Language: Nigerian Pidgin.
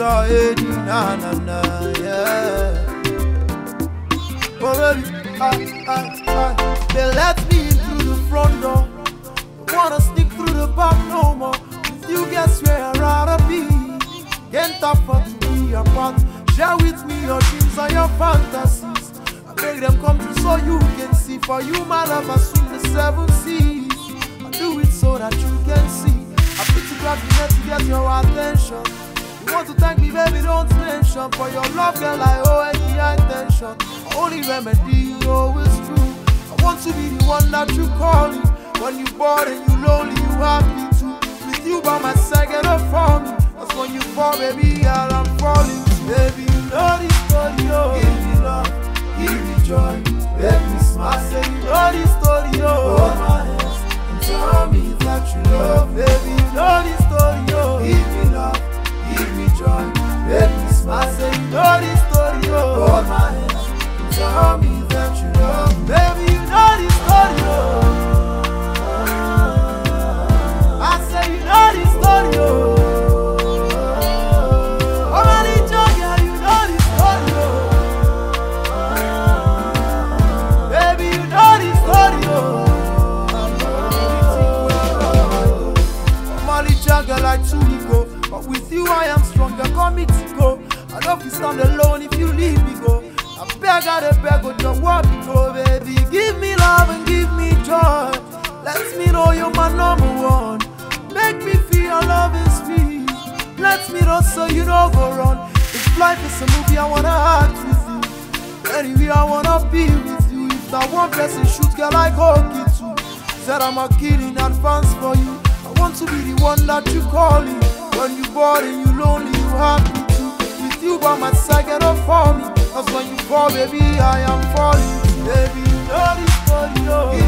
Mr. Eddie, na na na, yeah. Oh baby, they let me in through the front door. Don't wanna sneak through the back no more. With you, guess where I'd rather be. Can't afford to be apart. Share with me your dreams and your fantasies. I make them come true so you can see. For you, my love, I swim the 7 seas. I do it so that you can see. I put you grab your neck to get your attention. You want to thank me, baby, don't mention. For your love, girl, I owe any attention. My only remedy, always true. I want to be the one that you call it. When you bored and you lonely, you happy too. With you by my side, get up for me. That's when you fall, baby, girl, I'm falling. Baby, you know this story, oh. Give me love, give me joy, make me smile. I say you know this story, oh. Hold my hands and tell me that you love. Baby, you know this story, oh. Give me love, give me joy, make me smile. I say you know this story, oh. Hold my hands and tell me that you love. Baby, you know this story, oh. I say you know this story, oh. Like two go, but with you I am stronger. Call me Tico. I love you stand alone if you leave me go. I beg, go just want me go, baby. Give me love and give me joy. Let me know you're my number one. Make me feel your love is free. Let me know so you don't go wrong. If life is a movie, I wanna act with you. Anyway, I wanna be with you. If that one person shoot, girl, I go get you. Said I'm a kid in advance for you. I want to be the one that you call it. When you bored and you lonely, you happy too. With you by my side, get up for me. Cause when you fall, baby, I am falling. Baby, you know this story, oh.